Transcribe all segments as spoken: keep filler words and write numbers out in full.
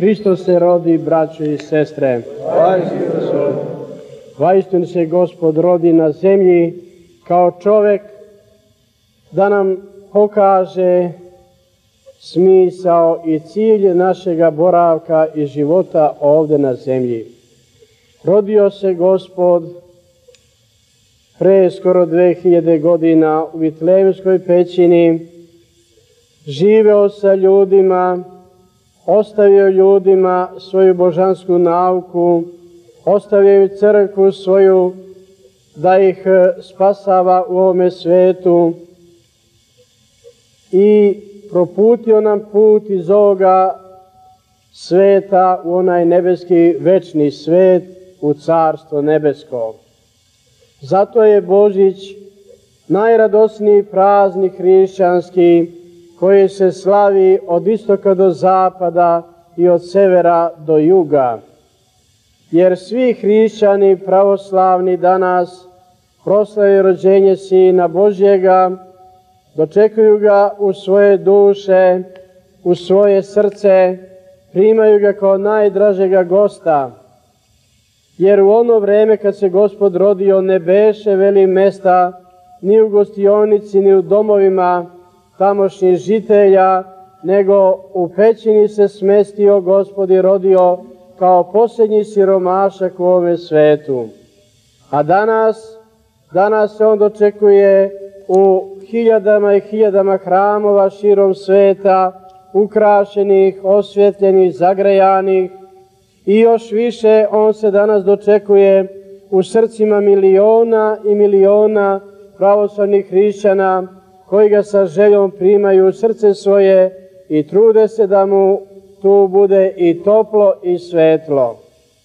Hristos se rodi, braćo i sestre. Vaistinu se Gospod rodi na zemlji kao čovek da nam pokaže smisao i cilj našega boravka i života ovde na zemlji. Rodio se Gospod pre skoro dve hiljade godina u Vitlejemskoj pećini, živeo sa ljudima, ostavio ljudima svoju božansku nauku, ostavio im crkvu svoju da ih spasava u ovome svetu i proputio nam put iz ovoga sveta u onaj nebeski večni svet, u carstvo nebesko. Zato je Božić najradosniji praznik hrišćanski koji se slavi od istoka do zapada i od severa do juga. Jer svi hrišćani pravoslavni danas proslavljaju rođenje Sina Božjega, dočekuju ga u svoje duše, u svoje srce, primaju ga kao najdražega gosta. Jer u ono vreme kad se Gospod rodio ne beše veli mesta ni u gostionici ni u domovima tamošnjih žitelja, nego u pećini se smestio Gospod i rodio kao posljednji siromašak u ovome svetu. A danas, danas se on dočekuje u hiljadama i hiljadama hramova širom sveta, ukrašenih, osvjetljenih, zagrejanih, i još više on se danas dočekuje u srcima miliona i miliona pravoslavnih hrišćana koji ga sa željom primaju u srce svoje i trude se da mu tu bude i toplo i svetlo.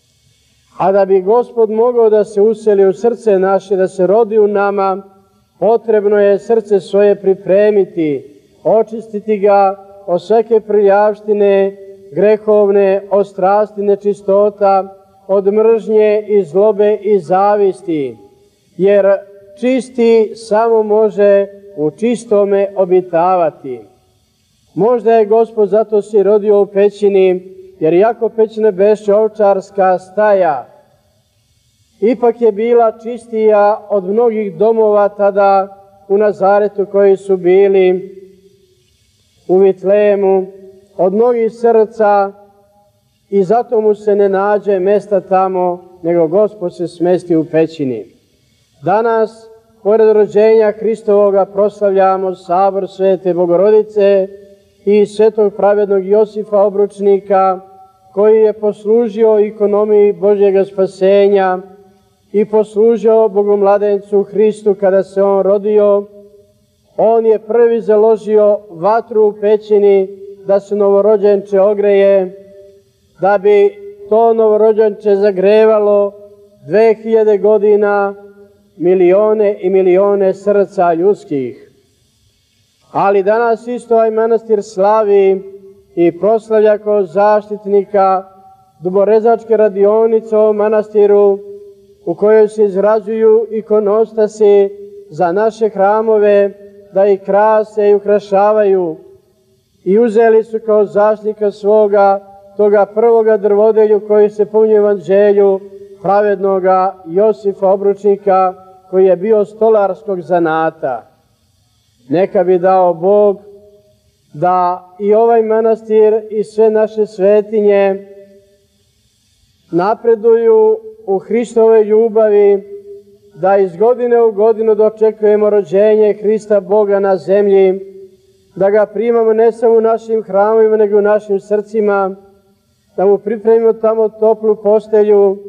A da bi Gospod mogao da se useli u srce naše, da se rodi u nama, potrebno je srce svoje pripremiti, očistiti ga od svake prljavštine, grehovne, od strasti nečistota, od mržnje i zlobe i zavisti, jer čisti samo može u čistome obitavati. Možda je Gospod zato se rodio u pećini, jer iako pećina beše ovčarska staja, ipak je bila čistija od mnogih domova tada u Nazaretu koji su bili u Vitlejemu, od mnogih srca, i zato mu se ne nađe mesta tamo, nego Gospod se smesti u pećini. Danas, pored rođenja Hristovoga, proslavljamo sabor Svete Bogorodice i svetog pravednog Josifa Obručnika, koji je poslužio ikonomiji Božjega spasenja i poslužio Bogomladencu Hristu kada se on rodio. On je prvi založio vatru u pećini da se novorođenče ogreje, da bi to novorođenče zagrevalo dve hiljade godina milione i milione srca ljudskih. Ali danas isto ovaj manastir slavi i proslavlja kao zaštitnika duborezačke radionice u ovom manastiru, u kojoj se izrađuju ikonostasi za naše hramove, da ih krase i ukrašavaju. I uzeli su kao zaštitnika svoga toga prvoga drvodelju koji se pominje u Evanđelju, pravednoga Josifa Obručnika, koji je bio stolarskog zanata. Neka bi dao Bog da i ovaj manastir i sve naše svetinje napreduju u Hristovoj ljubavi, da iz godine u godinu dočekujemo rođenje Hrista Boga na zemlji, da ga primamo ne samo u našim hramovima, nego u našim srcima, da mu pripremimo tamo toplu postelju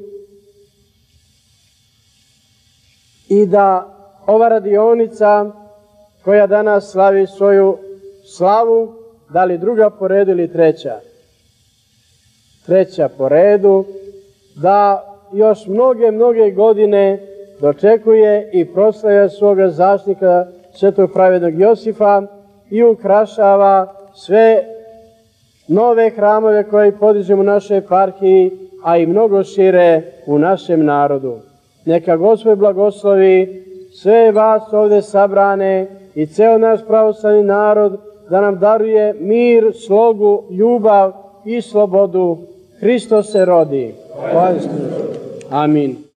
i da ova radionica koja danas slavi svoju slavu, da li druga po redu ili treća? Treća po redu, da još mnoge, mnoge godine dočekuje i proslavlja svoga zaštitnika svetog pravednog Josifa i ukrašava sve nove hramove koje podižemo u našoj eparhiji, a i mnogo šire u našem narodu. Neka Gospod blagoslovi sve vas ovde sabrane i ceo naš pravoslavni narod, da nam daruje mir, slogu, ljubav i slobodu. Hristos se rodi. Amin.